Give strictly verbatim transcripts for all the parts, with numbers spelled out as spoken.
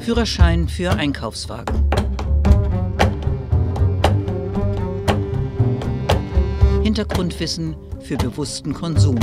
Führerschein für Einkaufswagen. Hintergrundwissen für bewussten Konsum.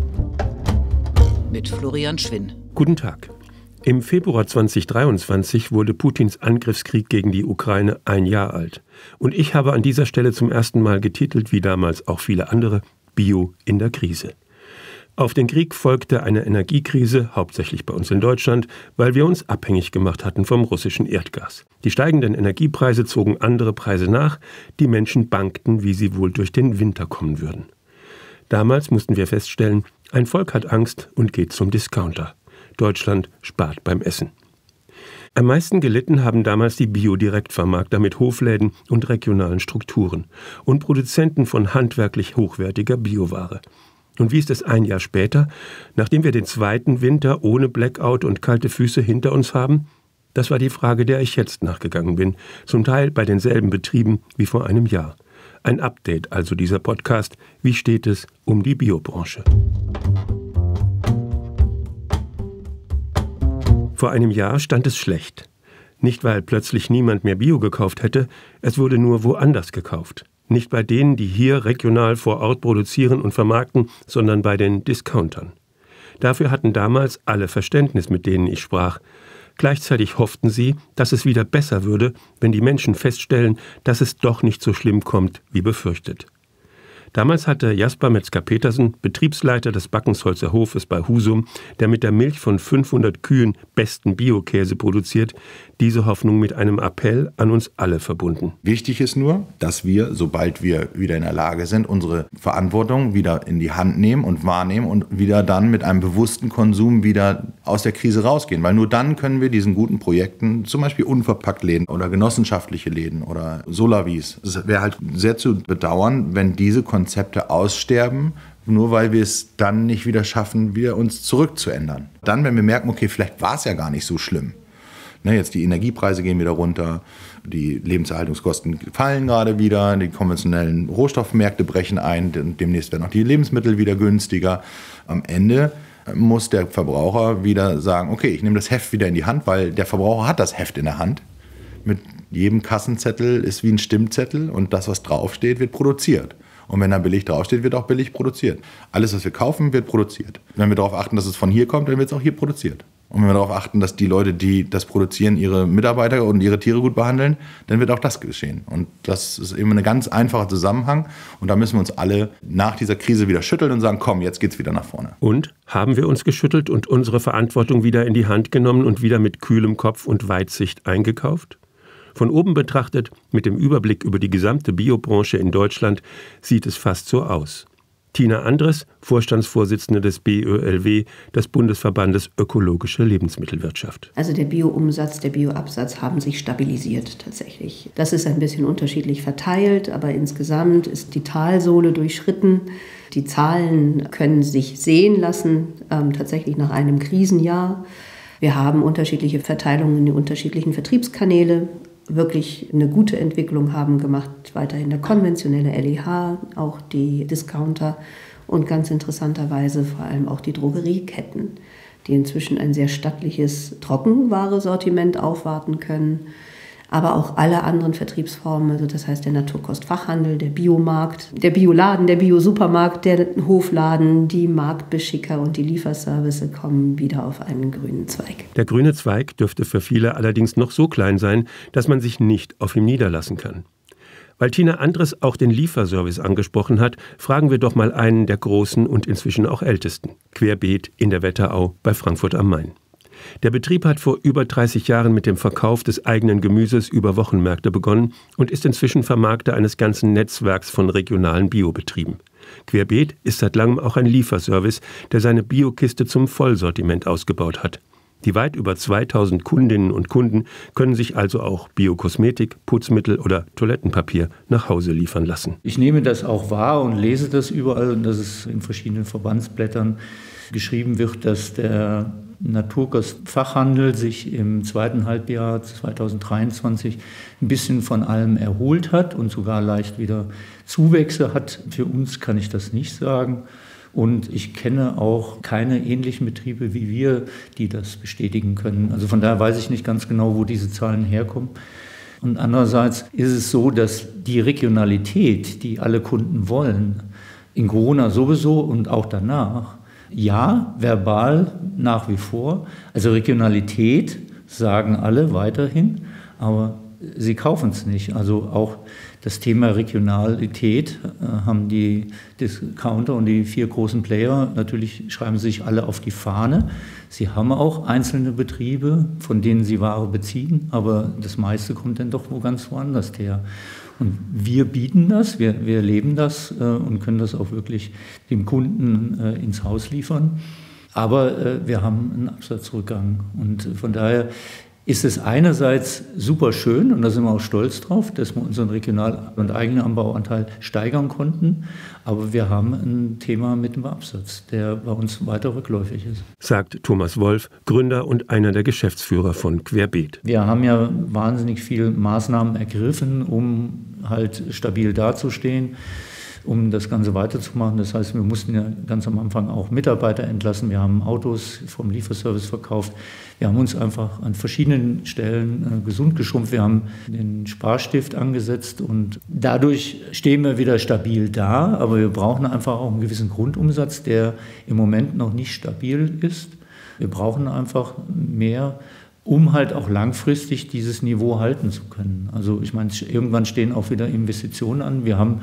Mit Florian Schwinn. Guten Tag. Im Februar zweitausenddreiundzwanzig wurde Putins Angriffskrieg gegen die Ukraine ein Jahr alt. Und ich habe an dieser Stelle zum ersten Mal getitelt, wie damals auch viele andere, Bio in der Krise. Auf den Krieg folgte eine Energiekrise, hauptsächlich bei uns in Deutschland, weil wir uns abhängig gemacht hatten vom russischen Erdgas. Die steigenden Energiepreise zogen andere Preise nach, die Menschen bangten, wie sie wohl durch den Winter kommen würden. Damals mussten wir feststellen, ein Volk hat Angst und geht zum Discounter. Deutschland spart beim Essen. Am meisten gelitten haben damals die Bio-Direktvermarkter mit Hofläden und regionalen Strukturen und Produzenten von handwerklich hochwertiger Bioware. Und wie ist es ein Jahr später, nachdem wir den zweiten Winter ohne Blackout und kalte Füße hinter uns haben? Das war die Frage, der ich jetzt nachgegangen bin, zum Teil bei denselben Betrieben wie vor einem Jahr. Ein Update also dieser Podcast. Wie steht es um die Biobranche? Vor einem Jahr stand es schlecht. Nicht, weil plötzlich niemand mehr Bio gekauft hätte, es wurde nur woanders gekauft. Nicht bei denen, die hier regional vor Ort produzieren und vermarkten, sondern bei den Discountern. Dafür hatten damals alle Verständnis, mit denen ich sprach. Gleichzeitig hofften sie, dass es wieder besser würde, wenn die Menschen feststellen, dass es doch nicht so schlimm kommt, wie befürchtet. Damals hatte Jasper Metzger-Petersen, Betriebsleiter des Backensholzer Hofes bei Husum, der mit der Milch von fünfhundert Kühen besten Biokäse produziert, diese Hoffnung mit einem Appell an uns alle verbunden. Wichtig ist nur, dass wir, sobald wir wieder in der Lage sind, unsere Verantwortung wieder in die Hand nehmen und wahrnehmen und wieder dann mit einem bewussten Konsum wieder aus der Krise rausgehen. Weil nur dann können wir diesen guten Projekten, zum Beispiel Unverpacktläden oder genossenschaftliche Läden oder Solavis, es wäre halt sehr zu bedauern, wenn diese Konzepte aussterben, nur weil wir es dann nicht wieder schaffen, wieder uns zurückzuändern. Dann, wenn wir merken, okay, vielleicht war es ja gar nicht so schlimm. Ne, jetzt die Energiepreise gehen wieder runter, die Lebenserhaltungskosten fallen gerade wieder, die konventionellen Rohstoffmärkte brechen ein, demnächst werden auch die Lebensmittel wieder günstiger. Am Ende muss der Verbraucher wieder sagen, okay, ich nehme das Heft wieder in die Hand, weil der Verbraucher hat das Heft in der Hand. Mit jedem Kassenzettel ist wie ein Stimmzettel und das, was draufsteht, wird produziert. Und wenn da billig draufsteht, wird auch billig produziert. Alles, was wir kaufen, wird produziert. Wenn wir darauf achten, dass es von hier kommt, dann wird es auch hier produziert. Und wenn wir darauf achten, dass die Leute, die das produzieren, ihre Mitarbeiter und ihre Tiere gut behandeln, dann wird auch das geschehen. Und das ist eben ein ganz einfacher Zusammenhang. Und da müssen wir uns alle nach dieser Krise wieder schütteln und sagen, komm, jetzt geht's wieder nach vorne. Und haben wir uns geschüttelt und unsere Verantwortung wieder in die Hand genommen und wieder mit kühlem Kopf und Weitsicht eingekauft? Von oben betrachtet, mit dem Überblick über die gesamte Biobranche in Deutschland, sieht es fast so aus. Tina Andres, Vorstandsvorsitzende des B Ö L W, des Bundesverbandes Ökologische Lebensmittelwirtschaft. Also der Bioumsatz, der Bioabsatz haben sich stabilisiert tatsächlich. Das ist ein bisschen unterschiedlich verteilt, aber insgesamt ist die Talsohle durchschritten. Die Zahlen können sich sehen lassen, ähm, tatsächlich nach einem Krisenjahr. Wir haben unterschiedliche Verteilungen in die unterschiedlichen Vertriebskanäle. Wirklich eine gute Entwicklung haben gemacht, weiterhin der konventionelle L E H, auch die Discounter und ganz interessanterweise vor allem auch die Drogerieketten, die inzwischen ein sehr stattliches Trockenware-Sortiment aufwarten können, aber auch alle anderen Vertriebsformen, also das heißt der Naturkostfachhandel, der Biomarkt, der Bioladen, der Biosupermarkt, der Hofladen, die Marktbeschicker und die Lieferservice kommen wieder auf einen grünen Zweig. Der grüne Zweig dürfte für viele allerdings noch so klein sein, dass man sich nicht auf ihm niederlassen kann. Weil Tina Andres auch den Lieferservice angesprochen hat, fragen wir doch mal einen der großen und inzwischen auch ältesten, Querbeet in der Wetterau bei Frankfurt am Main. Der Betrieb hat vor über dreißig Jahren mit dem Verkauf des eigenen Gemüses über Wochenmärkte begonnen und ist inzwischen Vermarkter eines ganzen Netzwerks von regionalen Biobetrieben. Querbeet ist seit langem auch ein Lieferservice, der seine Biokiste zum Vollsortiment ausgebaut hat. Die weit über zweitausend Kundinnen und Kunden können sich also auch Biokosmetik, Putzmittel oder Toilettenpapier nach Hause liefern lassen. Ich nehme das auch wahr und lese das überall und dass es in verschiedenen Verbandsblättern geschrieben wird, dass der Naturkostfachhandel sich im zweiten Halbjahr zweitausenddreiundzwanzig ein bisschen von allem erholt hat und sogar leicht wieder Zuwächse hat. Für uns kann ich das nicht sagen. Und ich kenne auch keine ähnlichen Betriebe wie wir, die das bestätigen können. Also von daher weiß ich nicht ganz genau, wo diese Zahlen herkommen. Und andererseits ist es so, dass die Regionalität, die alle Kunden wollen, in Corona sowieso und auch danach, ja, verbal nach wie vor. Also Regionalität sagen alle weiterhin, aber sie kaufen es nicht. Also auch das Thema Regionalität äh, haben die Discounter und die vier großen Player, natürlich schreiben sich alle auf die Fahne. Sie haben auch einzelne Betriebe, von denen sie Ware beziehen, aber das meiste kommt dann doch wo ganz woanders her. Und wir bieten das, wir, wir leben das äh, und können das auch wirklich dem Kunden äh, ins Haus liefern. Aber äh, wir haben einen Absatzrückgang und von daher ist es einerseits super schön, und da sind wir auch stolz drauf, dass wir unseren Regional- und eigenen Anbauanteil steigern konnten. Aber wir haben ein Thema mit dem Absatz, der bei uns weiter rückläufig ist. Sagt Thomas Wolf, Gründer und einer der Geschäftsführer von Querbeet. Wir haben ja wahnsinnig viele Maßnahmen ergriffen, um halt stabil dazustehen, um das Ganze weiterzumachen. Das heißt, wir mussten ja ganz am Anfang auch Mitarbeiter entlassen. Wir haben Autos vom Lieferservice verkauft. Wir haben uns einfach an verschiedenen Stellen äh, gesund geschrumpft. Wir haben den Sparstift angesetzt und dadurch stehen wir wieder stabil da. Aber wir brauchen einfach auch einen gewissen Grundumsatz, der im Moment noch nicht stabil ist. Wir brauchen einfach mehr, um halt auch langfristig dieses Niveau halten zu können. Also ich meine, irgendwann stehen auch wieder Investitionen an. Wir haben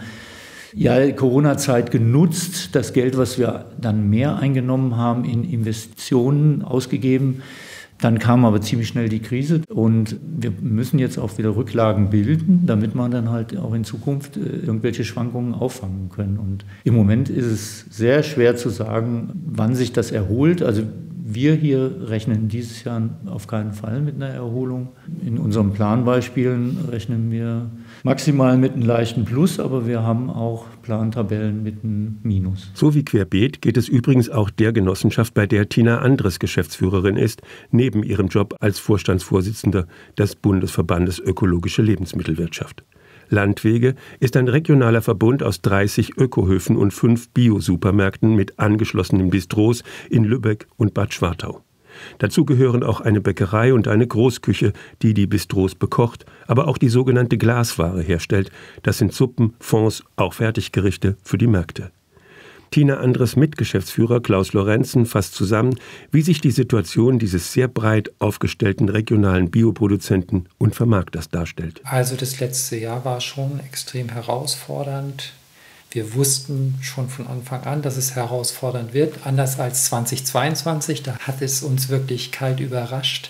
ja Corona-Zeit genutzt, das Geld, was wir dann mehr eingenommen haben, in Investitionen ausgegeben. Dann kam aber ziemlich schnell die Krise und wir müssen jetzt auch wieder Rücklagen bilden, damit man dann halt auch in Zukunft irgendwelche Schwankungen auffangen können. Und im Moment ist es sehr schwer zu sagen, wann sich das erholt. Also wir hier rechnen dieses Jahr auf keinen Fall mit einer Erholung. In unseren Planbeispielen rechnen wir maximal mit einem leichten Plus, aber wir haben auch Plantabellen mit einem Minus. So wie Querbeet geht es übrigens auch der Genossenschaft, bei der Tina Andres Geschäftsführerin ist, neben ihrem Job als Vorstandsvorsitzender des Bundesverbandes Ökologische Lebensmittelwirtschaft. Landwege ist ein regionaler Verbund aus dreißig Ökohöfen und fünf Bio-Supermärkten mit angeschlossenen Bistros in Lübeck und Bad Schwartau. Dazu gehören auch eine Bäckerei und eine Großküche, die die Bistros bekocht, aber auch die sogenannte Glasware herstellt. Das sind Suppen, Fonds, auch Fertiggerichte für die Märkte. Tina Andres Mitgeschäftsführer Klaus Lorenzen fasst zusammen, wie sich die Situation dieses sehr breit aufgestellten regionalen Bioproduzenten und Vermarkters darstellt. Also das letzte Jahr war schon extrem herausfordernd. Wir wussten schon von Anfang an, dass es herausfordernd wird. Anders als zweitausendzweiundzwanzig, da hat es uns wirklich kalt überrascht.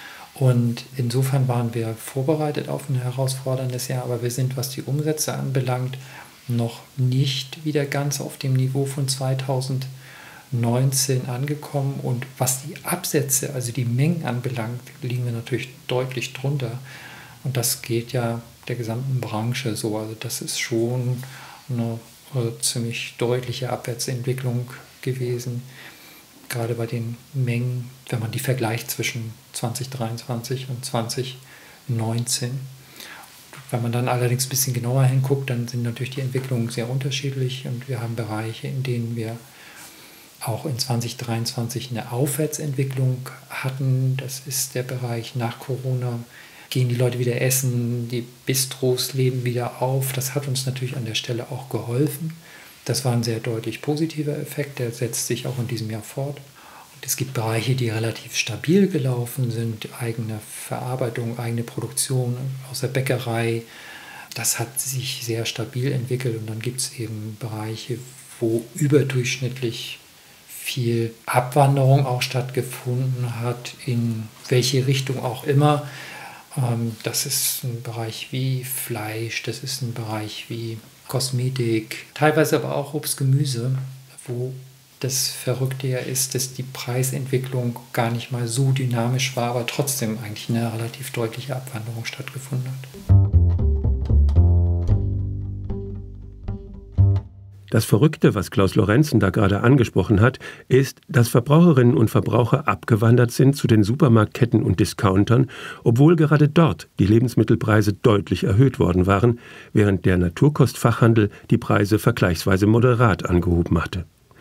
Und insofern waren wir vorbereitet auf ein herausforderndes Jahr. Aber wir sind, was die Umsätze anbelangt, noch nicht wieder ganz auf dem Niveau von zweitausendneunzehn angekommen. Und was die Absätze, also die Mengen anbelangt, liegen wir natürlich deutlich drunter. Und das geht ja der gesamten Branche so. Also das ist schon eine äh, ziemlich deutliche Abwärtsentwicklung gewesen, gerade bei den Mengen, wenn man die vergleicht zwischen zweitausenddreiundzwanzig und zweitausendneunzehn. Wenn man dann allerdings ein bisschen genauer hinguckt, dann sind natürlich die Entwicklungen sehr unterschiedlich und wir haben Bereiche, in denen wir auch in zweitausenddreiundzwanzig eine Aufwärtsentwicklung hatten. Das ist der Bereich nach Corona. Gehen die Leute wieder essen, die Bistros leben wieder auf. Das hat uns natürlich an der Stelle auch geholfen. Das war ein sehr deutlich positiver Effekt, der setzt sich auch in diesem Jahr fort. Und es gibt Bereiche, die relativ stabil gelaufen sind, eigene Verarbeitung, eigene Produktion aus der Bäckerei. Das hat sich sehr stabil entwickelt und dann gibt es eben Bereiche, wo überdurchschnittlich viel Abwanderung auch stattgefunden hat, in welche Richtung auch immer. Das ist ein Bereich wie Fleisch, das ist ein Bereich wie Kosmetik, teilweise aber auch Obst, Gemüse, wo das Verrückte ja ist, dass die Preisentwicklung gar nicht mal so dynamisch war, aber trotzdem eigentlich eine relativ deutliche Abwanderung stattgefunden hat. Das Verrückte, was Klaus Lorenzen da gerade angesprochen hat, ist, dass Verbraucherinnen und Verbraucher abgewandert sind zu den Supermarktketten und Discountern, obwohl gerade dort die Lebensmittelpreise deutlich erhöht worden waren, während der Naturkostfachhandel die Preise vergleichsweise moderat angehoben hatte.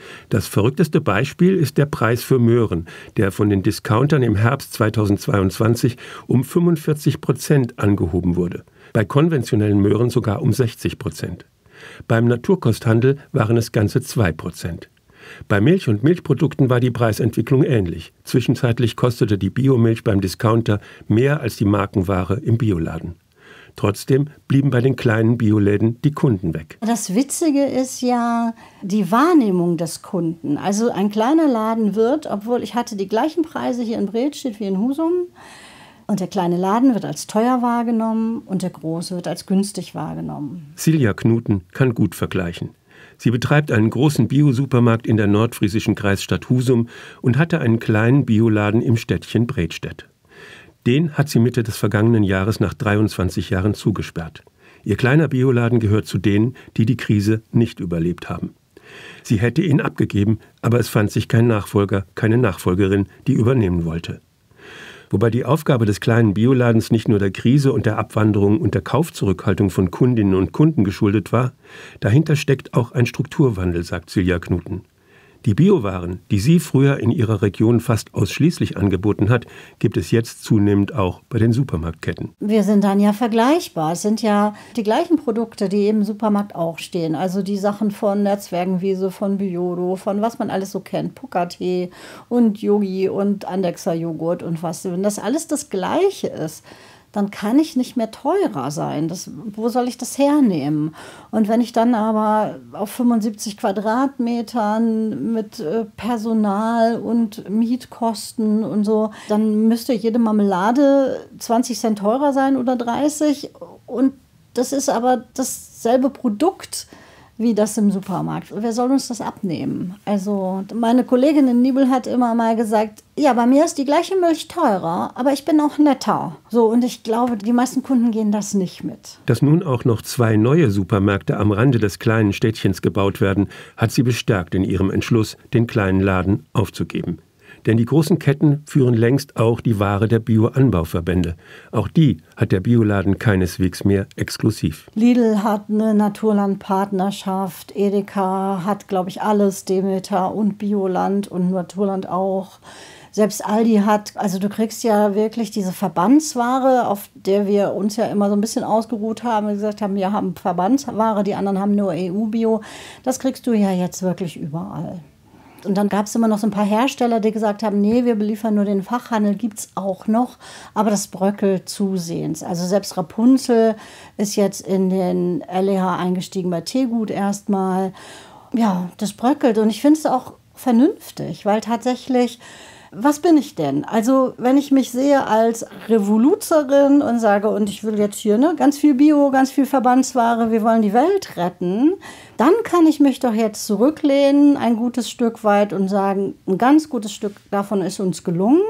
Das verrückteste Beispiel ist der Preis für Möhren, der von den Discountern im Herbst zweitausendzweiundzwanzig um fünfundvierzig Prozent angehoben wurde. Bei konventionellen Möhren sogar um sechzig Prozent. Beim Naturkosthandel waren es ganze zwei Prozent. Bei Milch und Milchprodukten war die Preisentwicklung ähnlich. Zwischenzeitlich kostete die Biomilch beim Discounter mehr als die Markenware im Bioladen. Trotzdem blieben bei den kleinen Bioläden die Kunden weg. Das Witzige ist ja die Wahrnehmung des Kunden. Also ein kleiner Laden wird, obwohl ich hatte die gleichen Preise hier in Bredstedt wie in Husum, und der kleine Laden wird als teuer wahrgenommen und der große wird als günstig wahrgenommen. Silja Knuten kann gut vergleichen. Sie betreibt einen großen Bio-Supermarkt in der nordfriesischen Kreisstadt Husum und hatte einen kleinen Bioladen im Städtchen Bredstedt. Den hat sie Mitte des vergangenen Jahres nach dreiundzwanzig Jahren zugesperrt. Ihr kleiner Bioladen gehört zu denen, die die Krise nicht überlebt haben. Sie hätte ihn abgegeben, aber es fand sich kein Nachfolger, keine Nachfolgerin, die übernehmen wollte. Wobei die Aufgabe des kleinen Bioladens nicht nur der Krise und der Abwanderung und der Kaufzurückhaltung von Kundinnen und Kunden geschuldet war, dahinter steckt auch ein Strukturwandel, sagt Silja Knuten. Die Biowaren, die sie früher in ihrer Region fast ausschließlich angeboten hat, gibt es jetzt zunehmend auch bei den Supermarktketten. Wir sind dann ja vergleichbar. Es sind ja die gleichen Produkte, die im Supermarkt auch stehen. Also die Sachen von der Zwergenwiese, von Biodo, von was man alles so kennt. Pucca-Tee und Yogi und Andexer-Joghurt und was. Wenn das alles das Gleiche ist, dann kann ich nicht mehr teurer sein. Das, wo soll ich das hernehmen? Und wenn ich dann aber auf fünfundsiebzig Quadratmetern mit äh, Personal und Mietkosten und so, dann müsste jede Marmelade zwanzig Cent teurer sein oder dreißig. Und das ist aber dasselbe Produkt wie das im Supermarkt. Wer soll uns das abnehmen? Also meine Kollegin in Nibel hat immer mal gesagt, ja, bei mir ist die gleiche Milch teurer, aber ich bin auch netter. So, und ich glaube, die meisten Kunden gehen das nicht mit. Dass nun auch noch zwei neue Supermärkte am Rande des kleinen Städtchens gebaut werden, hat sie bestärkt in ihrem Entschluss, den kleinen Laden aufzugeben. Denn die großen Ketten führen längst auch die Ware der Bio-Anbauverbände. Auch die hat der Bioladen keineswegs mehr exklusiv. Lidl hat eine Naturland-Partnerschaft, Edeka hat, glaube ich, alles, Demeter und Bioland und Naturland auch. Selbst Aldi hat, also du kriegst ja wirklich diese Verbandsware, auf der wir uns ja immer so ein bisschen ausgeruht haben, und gesagt haben, wir haben Verbandsware, die anderen haben nur E U-Bio. Das kriegst du ja jetzt wirklich überall. Und dann gab es immer noch so ein paar Hersteller, die gesagt haben, nee, wir beliefern nur den Fachhandel, gibt es auch noch, aber das bröckelt zusehends. Also selbst Rapunzel ist jetzt in den L E H eingestiegen bei Teegut erstmal. Ja, das bröckelt und ich finde es auch vernünftig, weil tatsächlich, was bin ich denn? Also wenn ich mich sehe als Revoluzerin und sage, und ich will jetzt hier ne, ganz viel Bio, ganz viel Verbandsware, wir wollen die Welt retten, dann kann ich mich doch jetzt zurücklehnen, ein gutes Stück weit und sagen, ein ganz gutes Stück davon ist uns gelungen.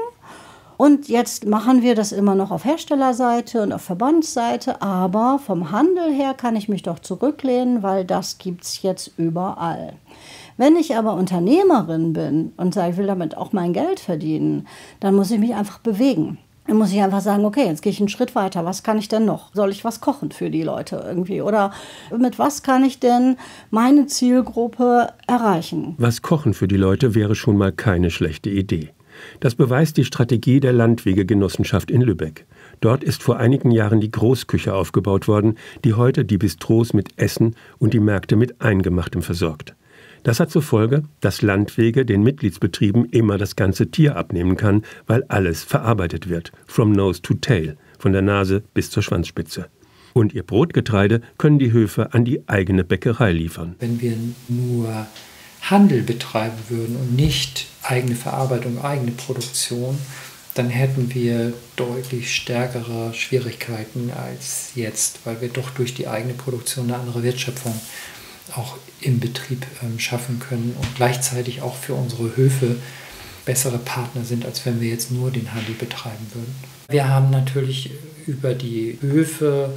Und jetzt machen wir das immer noch auf Herstellerseite und auf Verbandsseite, aber vom Handel her kann ich mich doch zurücklehnen, weil das gibt es jetzt überall. Wenn ich aber Unternehmerin bin und sage, ich will damit auch mein Geld verdienen, dann muss ich mich einfach bewegen. Dann muss ich einfach sagen, okay, jetzt gehe ich einen Schritt weiter. Was kann ich denn noch? Soll ich was kochen für die Leute irgendwie? Oder mit was kann ich denn meine Zielgruppe erreichen? Was kochen für die Leute wäre schon mal keine schlechte Idee. Das beweist die Strategie der Landwege-Genossenschaft in Lübeck. Dort ist vor einigen Jahren die Großküche aufgebaut worden, die heute die Bistros mit Essen und die Märkte mit Eingemachtem versorgt. Das hat zur Folge, dass Landwege den Mitgliedsbetrieben immer das ganze Tier abnehmen kann, weil alles verarbeitet wird, from nose to tail, von der Nase bis zur Schwanzspitze. Und ihr Brotgetreide können die Höfe an die eigene Bäckerei liefern. Wenn wir nur Handel betreiben würden und nicht eigene Verarbeitung, eigene Produktion, dann hätten wir deutlich stärkere Schwierigkeiten als jetzt, weil wir doch durch die eigene Produktion eine andere Wertschöpfung auch im Betrieb ähm, schaffen können und gleichzeitig auch für unsere Höfe bessere Partner sind, als wenn wir jetzt nur den Handel betreiben würden. Wir haben natürlich über die Höfe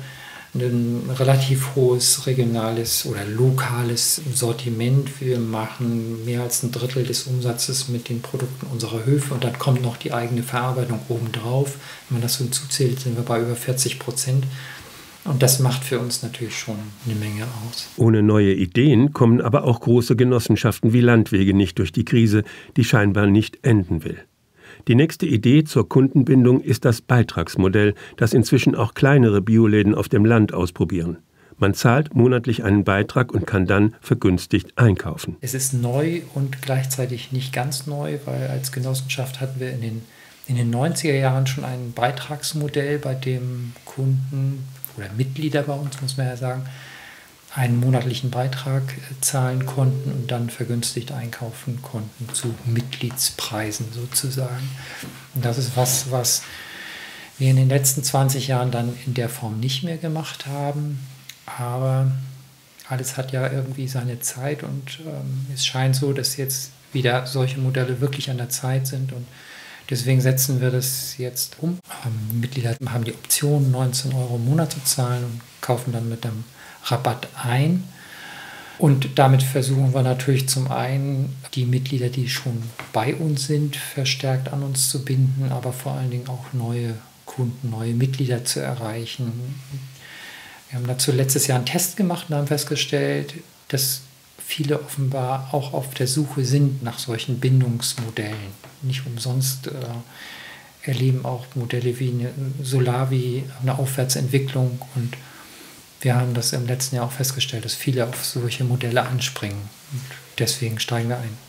ein relativ hohes regionales oder lokales Sortiment. Wir machen mehr als ein Drittel des Umsatzes mit den Produkten unserer Höfe und dann kommt noch die eigene Verarbeitung obendrauf. Wenn man das so hinzuzählt, sind wir bei über vierzig Prozent. Und das macht für uns natürlich schon eine Menge aus. Ohne neue Ideen kommen aber auch große Genossenschaften wie Landwege nicht durch die Krise, die scheinbar nicht enden will. Die nächste Idee zur Kundenbindung ist das Beitragsmodell, das inzwischen auch kleinere Bioläden auf dem Land ausprobieren. Man zahlt monatlich einen Beitrag und kann dann vergünstigt einkaufen. Es ist neu und gleichzeitig nicht ganz neu, weil als Genossenschaft hatten wir in den, in den neunziger Jahren schon ein Beitragsmodell, bei dem Kunden oder Mitglieder bei uns, muss man ja sagen, einen monatlichen Beitrag zahlen konnten und dann vergünstigt einkaufen konnten zu Mitgliedspreisen sozusagen. Und das ist was, was wir in den letzten zwanzig Jahren dann in der Form nicht mehr gemacht haben. Aber alles hat ja irgendwie seine Zeit und ähm, es scheint so, dass jetzt wieder solche Modelle wirklich an der Zeit sind und deswegen setzen wir das jetzt um. Ähm, Mitglieder haben die Option, neunzehn Euro im Monat zu zahlen und kaufen dann mit einem Rabatt ein. Und damit versuchen wir natürlich zum einen, die Mitglieder, die schon bei uns sind, verstärkt an uns zu binden, aber vor allen Dingen auch neue Kunden, neue Mitglieder zu erreichen. Wir haben dazu letztes Jahr einen Test gemacht und haben festgestellt, dass viele offenbar auch auf der Suche sind nach solchen Bindungsmodellen. Nicht umsonst äh, erleben auch Modelle wie eine Solavi eine Aufwärtsentwicklung und wir haben das im letzten Jahr auch festgestellt, dass viele auf solche Modelle anspringen und deswegen steigen wir ein.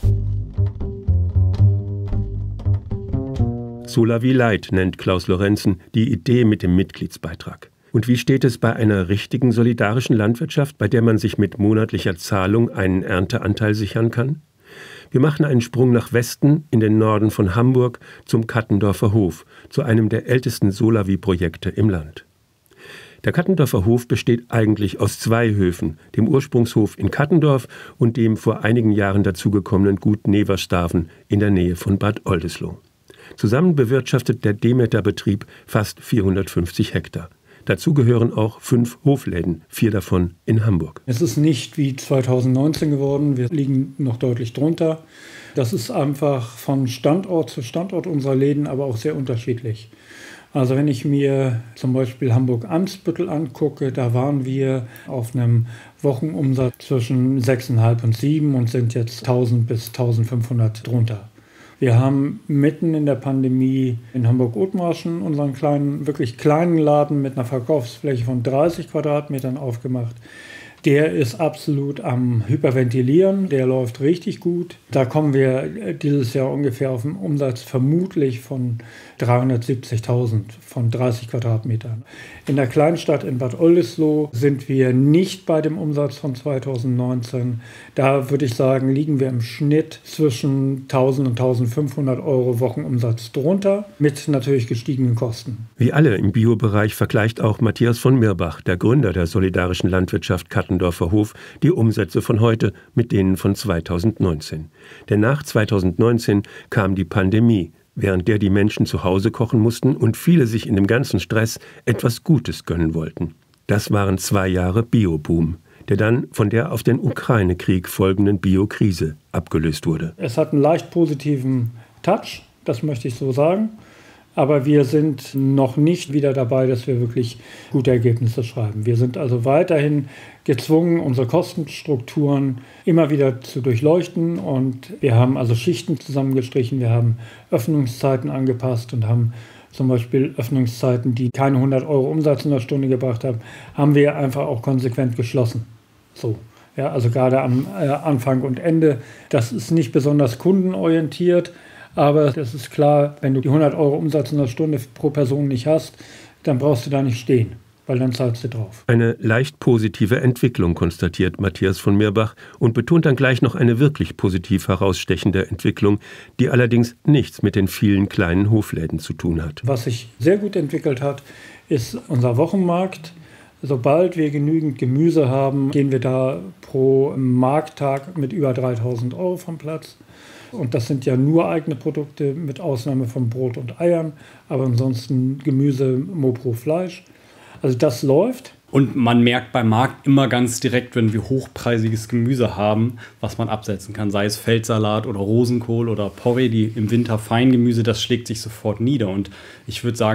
Solavi Light nennt Klaus Lorenzen die Idee mit dem Mitgliedsbeitrag. Und wie steht es bei einer richtigen solidarischen Landwirtschaft, bei der man sich mit monatlicher Zahlung einen Ernteanteil sichern kann? Wir machen einen Sprung nach Westen in den Norden von Hamburg zum Kattendorfer Hof, zu einem der ältesten Solavi-Projekte im Land. Der Kattendorfer Hof besteht eigentlich aus zwei Höfen, dem Ursprungshof in Kattendorf und dem vor einigen Jahren dazugekommenen Gut Neverstaven in der Nähe von Bad Oldesloe. Zusammen bewirtschaftet der Demeter-Betrieb fast vierhundertfünfzig Hektar. Dazu gehören auch fünf Hofläden, vier davon in Hamburg. Es ist nicht wie zweitausendneunzehn geworden, wir liegen noch deutlich drunter. Das ist einfach von Standort zu Standort unserer Läden, aber auch sehr unterschiedlich. Also wenn ich mir zum Beispiel Hamburg-Amsbüttel angucke, da waren wir auf einem Wochenumsatz zwischen sechseinhalb und sieben und sind jetzt tausend bis eintausendfünfhundert drunter. Wir haben mitten in der Pandemie in Hamburg-Othmarschen unseren kleinen, wirklich kleinen Laden mit einer Verkaufsfläche von dreißig Quadratmetern aufgemacht. Der ist absolut am Hyperventilieren, der läuft richtig gut. Da kommen wir dieses Jahr ungefähr auf einen Umsatz vermutlich von dreihundertsiebzigtausend von dreißig Quadratmetern. In der Kleinstadt in Bad Oldesloe sind wir nicht bei dem Umsatz von zweitausendneunzehn. Da würde ich sagen, liegen wir im Schnitt zwischen tausend und eintausendfünfhundert Euro Wochenumsatz drunter, mit natürlich gestiegenen Kosten. Wie alle im Biobereich vergleicht auch Matthias von Mirbach, der Gründer der solidarischen Landwirtschaft Kattendorfer Hof, die Umsätze von heute mit denen von zweitausendneunzehn. Denn nach zweitausendneunzehn kam die Pandemie, während der die Menschen zu Hause kochen mussten und viele sich in dem ganzen Stress etwas Gutes gönnen wollten. Das waren zwei Jahre Bioboom, der dann von der auf den Ukraine-Krieg folgenden Biokrise abgelöst wurde. Es hat einen leicht positiven Touch, das möchte ich so sagen. Aber wir sind noch nicht wieder dabei, dass wir wirklich gute Ergebnisse schreiben. Wir sind also weiterhin gezwungen, unsere Kostenstrukturen immer wieder zu durchleuchten. Und wir haben also Schichten zusammengestrichen, wir haben Öffnungszeiten angepasst und haben zum Beispiel Öffnungszeiten, die keine hundert Euro Umsatz in der Stunde gebracht haben, haben wir einfach auch konsequent geschlossen. So. Ja, also gerade am äh, Anfang und Ende. Das ist nicht besonders kundenorientiert. Aber das ist klar, wenn du die hundert Euro Umsatz in der Stunde pro Person nicht hast, dann brauchst du da nicht stehen, weil dann zahlst du drauf. Eine leicht positive Entwicklung, konstatiert Matthias von Mirbach und betont dann gleich noch eine wirklich positiv herausstechende Entwicklung, die allerdings nichts mit den vielen kleinen Hofläden zu tun hat. Was sich sehr gut entwickelt hat, ist unser Wochenmarkt. Sobald wir genügend Gemüse haben, gehen wir da pro Markttag mit über dreitausend Euro vom Platz. Und das sind ja nur eigene Produkte, mit Ausnahme von Brot und Eiern, aber ansonsten Gemüse, Mopro, Fleisch. Also das läuft. Und man merkt beim Markt immer ganz direkt, wenn wir hochpreisiges Gemüse haben, was man absetzen kann. Sei es Feldsalat oder Rosenkohl oder Porree, die im Winter Feingemüse, das schlägt sich sofort nieder. Und ich würde sagen,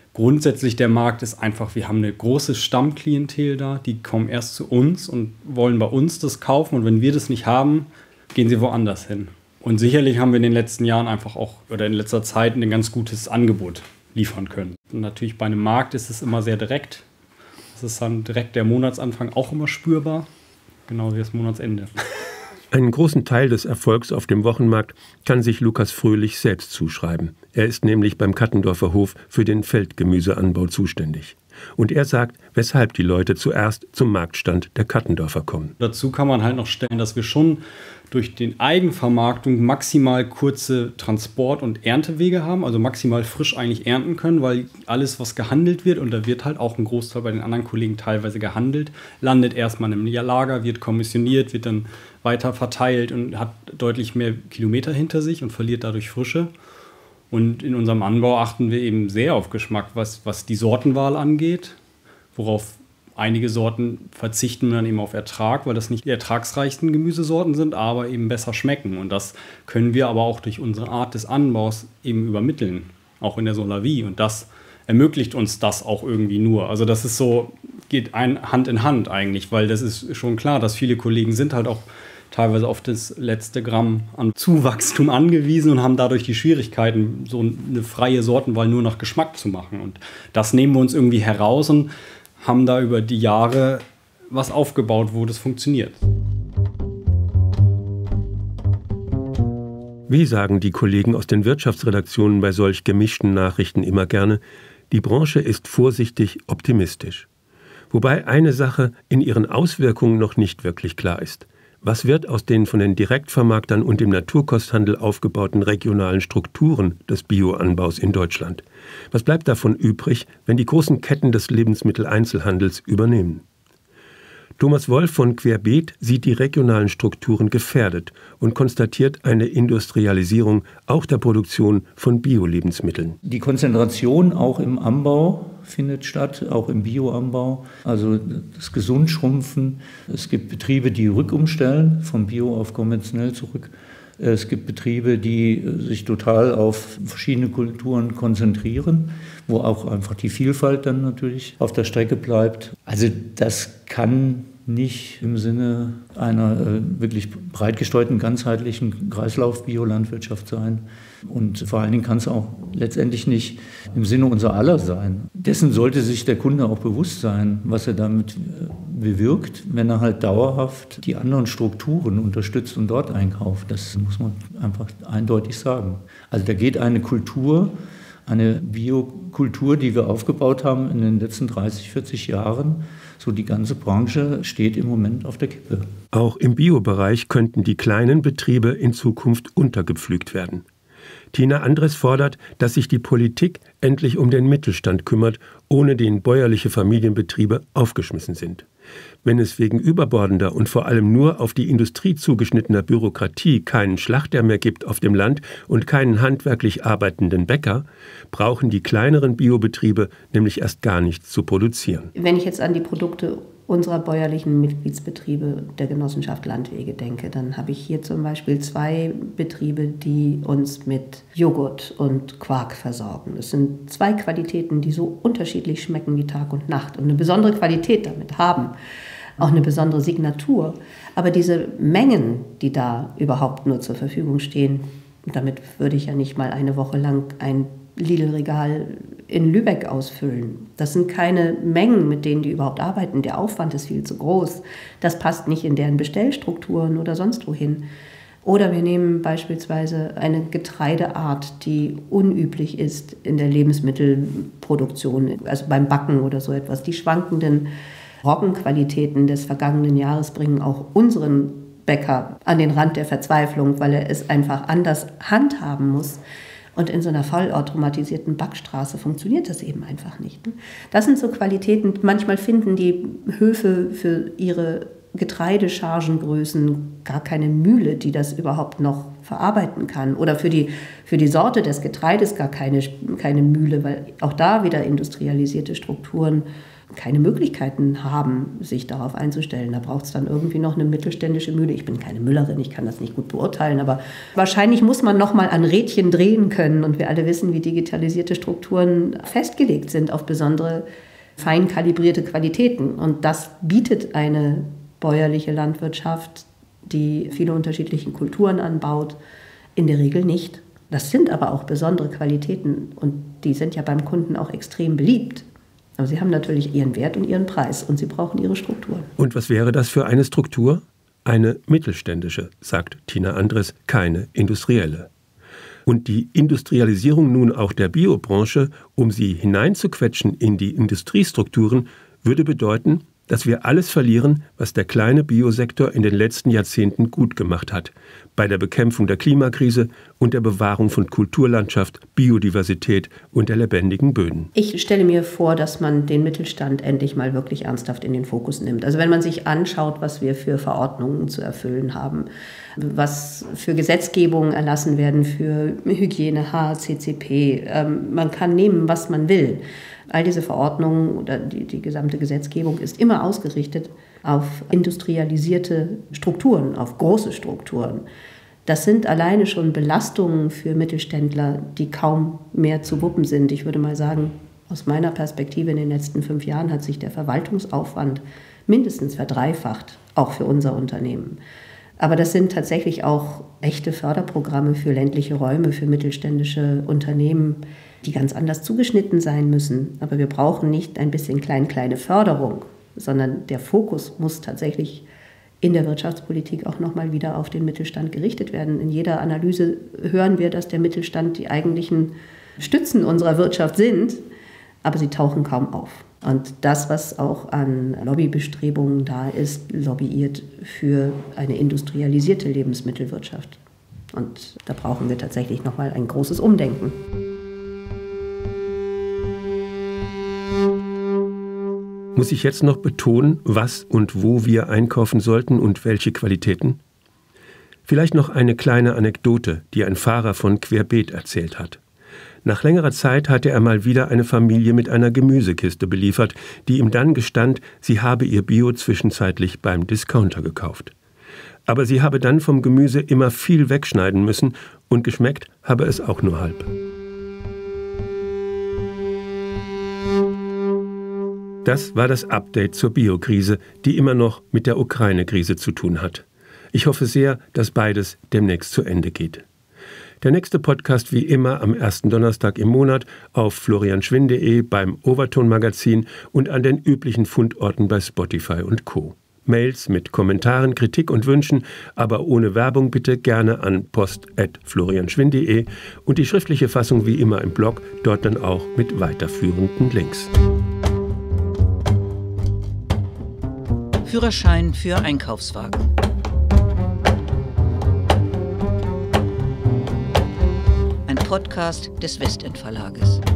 Grundsätzlich der Markt ist einfach, wir haben eine große Stammklientel da, die kommen erst zu uns und wollen bei uns das kaufen und wenn wir das nicht haben, gehen sie woanders hin. Und sicherlich haben wir in den letzten Jahren einfach auch oder in letzter Zeit ein ganz gutes Angebot liefern können. Und natürlich bei einem Markt ist es immer sehr direkt. Das ist dann direkt der Monatsanfang auch immer spürbar, genau wie das Monatsende. Einen großen Teil des Erfolgs auf dem Wochenmarkt kann sich Lukas Fröhlich selbst zuschreiben. Er ist nämlich beim Kattendorfer Hof für den Feldgemüseanbau zuständig. Und er sagt, weshalb die Leute zuerst zum Marktstand der Kattendorfer kommen. Dazu kann man halt noch stellen, dass wir schon durch die Eigenvermarktung maximal kurze Transport- und Erntewege haben, also maximal frisch eigentlich ernten können, weil alles, was gehandelt wird, und da wird halt auch ein Großteil bei den anderen Kollegen teilweise gehandelt, landet erstmal im Lager, wird kommissioniert, wird dann weiter verteilt und hat deutlich mehr Kilometer hinter sich und verliert dadurch Frische. Und in unserem Anbau achten wir eben sehr auf Geschmack, was, was die Sortenwahl angeht, worauf einige Sorten verzichten dann eben auf Ertrag, weil das nicht die ertragsreichsten Gemüsesorten sind, aber eben besser schmecken. Und das können wir aber auch durch unsere Art des Anbaus eben übermitteln, auch in der Solavie. Und das ermöglicht uns das auch irgendwie nur. Also das ist so, geht ein, Hand in Hand eigentlich, weil das ist schon klar, dass viele Kollegen sind halt auch teilweise auf das letzte Gramm an Zuwachstum angewiesen und haben dadurch die Schwierigkeiten, so eine freie Sortenwahl nur nach Geschmack zu machen. Und das nehmen wir uns irgendwie heraus und haben da über die Jahre was aufgebaut, wo das funktioniert. Wie sagen die Kollegen aus den Wirtschaftsredaktionen bei solch gemischten Nachrichten immer gerne, die Branche ist vorsichtig optimistisch. Wobei eine Sache in ihren Auswirkungen noch nicht wirklich klar ist. Was wird aus den von den Direktvermarktern und dem Naturkosthandel aufgebauten regionalen Strukturen des Bioanbaus in Deutschland? Was bleibt davon übrig, wenn die großen Ketten des Lebensmitteleinzelhandels übernehmen? Thomas Wolf von Querbeet sieht die regionalen Strukturen gefährdet und konstatiert eine Industrialisierung auch der Produktion von Bio-Lebensmitteln. Die Konzentration auch im Anbau findet statt, auch im Bioanbau. Also das Gesundschrumpfen. Es gibt Betriebe, die rückumstellen, vom Bio auf konventionell zurück. Es gibt Betriebe, die sich total auf verschiedene Kulturen konzentrieren, wo auch einfach die Vielfalt dann natürlich auf der Strecke bleibt. Also das kann nicht im Sinne einer äh, wirklich breit gestreuten, ganzheitlichen Kreislauf-Biolandwirtschaft sein. Und vor allen Dingen kann es auch letztendlich nicht im Sinne unser aller sein. Dessen sollte sich der Kunde auch bewusst sein, was er damit äh, bewirkt, wenn er halt dauerhaft die anderen Strukturen unterstützt und dort einkauft. Das muss man einfach eindeutig sagen. Also da geht eine Kultur, eine Biokultur, die wir aufgebaut haben in den letzten dreißig, vierzig Jahren, so die ganze Branche steht im Moment auf der Kippe. Auch im Biobereich könnten die kleinen Betriebe in Zukunft untergepflügt werden. Tina Andres fordert, dass sich die Politik endlich um den Mittelstand kümmert, ohne den bäuerliche Familienbetriebe aufgeschmissen sind. Wenn es wegen überbordender und vor allem nur auf die Industrie zugeschnittener Bürokratie keinen Schlachter mehr gibt auf dem Land und keinen handwerklich arbeitenden Bäcker, brauchen die kleineren Biobetriebe nämlich erst gar nichts zu produzieren. Wenn ich jetzt an die Produkte unserer bäuerlichen Mitgliedsbetriebe der Genossenschaft Landwege denke, dann habe ich hier zum Beispiel zwei Betriebe, die uns mit Joghurt und Quark versorgen. Das sind zwei Qualitäten, die so unterschiedlich schmecken wie Tag und Nacht und eine besondere Qualität damit haben, auch eine besondere Signatur. Aber diese Mengen, die da überhaupt nur zur Verfügung stehen, damit würde ich ja nicht mal eine Woche lang ein Lidl-Regal in Lübeck ausfüllen. Das sind keine Mengen, mit denen die überhaupt arbeiten. Der Aufwand ist viel zu groß. Das passt nicht in deren Bestellstrukturen oder sonst wohin. Oder wir nehmen beispielsweise eine Getreideart, die unüblich ist in der Lebensmittelproduktion, also beim Backen oder so etwas. Die schwankenden Roggenqualitäten des vergangenen Jahres bringen auch unseren Bäcker an den Rand der Verzweiflung, weil er es einfach anders handhaben muss. Und in so einer vollautomatisierten Backstraße funktioniert das eben einfach nicht. Das sind so Qualitäten, manchmal finden die Höfe für ihre Getreidechargengrößen gar keine Mühle, die das überhaupt noch verarbeiten kann. Oder für die, für die Sorte des Getreides gar keine, keine Mühle, weil auch da wieder industrialisierte Strukturen keine Möglichkeiten haben, sich darauf einzustellen. Da braucht es dann irgendwie noch eine mittelständische Mühle. Ich bin keine Müllerin, ich kann das nicht gut beurteilen, aber wahrscheinlich muss man noch mal an Rädchen drehen können. Und wir alle wissen, wie digitalisierte Strukturen festgelegt sind auf besondere, fein kalibrierte Qualitäten. Und das bietet eine bäuerliche Landwirtschaft, die viele unterschiedliche Kulturen anbaut, in der Regel nicht. Das sind aber auch besondere Qualitäten und die sind ja beim Kunden auch extrem beliebt. Aber sie haben natürlich ihren Wert und ihren Preis und sie brauchen ihre Strukturen. Und was wäre das für eine Struktur? Eine mittelständische, sagt Tina Andres, keine industrielle. Und die Industrialisierung nun auch der Biobranche, um sie hineinzuquetschen in die Industriestrukturen, würde bedeuten, dass wir alles verlieren, was der kleine Biosektor in den letzten Jahrzehnten gut gemacht hat. Bei der Bekämpfung der Klimakrise und der Bewahrung von Kulturlandschaft, Biodiversität und der lebendigen Böden. Ich stelle mir vor, dass man den Mittelstand endlich mal wirklich ernsthaft in den Fokus nimmt. Also wenn man sich anschaut, was wir für Verordnungen zu erfüllen haben, was für Gesetzgebungen erlassen werden für Hygiene, H A C C P, ähm, man kann nehmen, was man will. All diese Verordnungen oder die, die gesamte Gesetzgebung ist immer ausgerichtet auf industrialisierte Strukturen, auf große Strukturen. Das sind alleine schon Belastungen für Mittelständler, die kaum mehr zu wuppen sind. Ich würde mal sagen, aus meiner Perspektive in den letzten fünf Jahren hat sich der Verwaltungsaufwand mindestens verdreifacht, auch für unser Unternehmen. Aber das sind tatsächlich auch echte Förderprogramme für ländliche Räume, für mittelständische Unternehmen, die ganz anders zugeschnitten sein müssen. Aber wir brauchen nicht ein bisschen klein-kleine Förderung, sondern der Fokus muss tatsächlich in der Wirtschaftspolitik auch nochmal wieder auf den Mittelstand gerichtet werden. In jeder Analyse hören wir, dass der Mittelstand die eigentlichen Stützen unserer Wirtschaft sind, aber sie tauchen kaum auf. Und das, was auch an Lobbybestrebungen da ist, lobbyiert für eine industrialisierte Lebensmittelwirtschaft. Und da brauchen wir tatsächlich nochmal ein großes Umdenken. Muss ich jetzt noch betonen, was und wo wir einkaufen sollten und welche Qualitäten? Vielleicht noch eine kleine Anekdote, die ein Fahrer von Querbeet erzählt hat. Nach längerer Zeit hatte er mal wieder eine Familie mit einer Gemüsekiste beliefert, die ihm dann gestand, sie habe ihr Bio zwischenzeitlich beim Discounter gekauft. Aber sie habe dann vom Gemüse immer viel wegschneiden müssen und geschmeckt habe es auch nur halb. Das war das Update zur Biokrise, die immer noch mit der Ukraine-Krise zu tun hat. Ich hoffe sehr, dass beides demnächst zu Ende geht. Der nächste Podcast wie immer am ersten Donnerstag im Monat auf florian schwinn punkt de, beim Overton-Magazin und an den üblichen Fundorten bei Spotify und Co. Mails mit Kommentaren, Kritik und Wünschen, aber ohne Werbung bitte gerne an post at florian schwinn punkt de und die schriftliche Fassung wie immer im Blog, dort dann auch mit weiterführenden Links. Führerschein für Einkaufswagen. Ein Podcast des Westend Verlages.